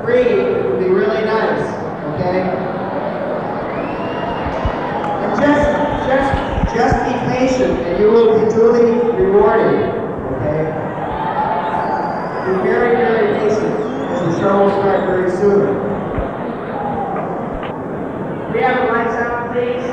free, it would be really nice, okay? And just be patient, and you will be duly rewarded, okay? Be very, very patient, because the show will start very soon. We have the lights out, please.